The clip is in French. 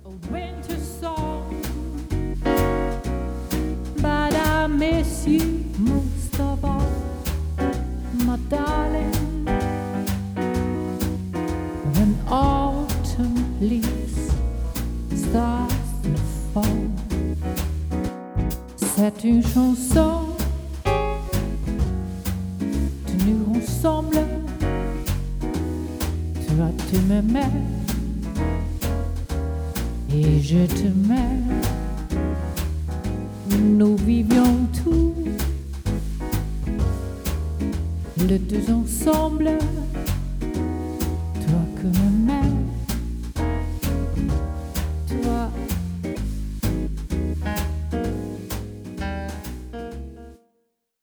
a winter song, but I miss you most of all, my darling. When autumn leaves start to fall, c'est une chanson tenue ensemble. Toi tu m'aimais et je t'aimais. Nous vivions tous les deux ensemble. Toi que m'aimais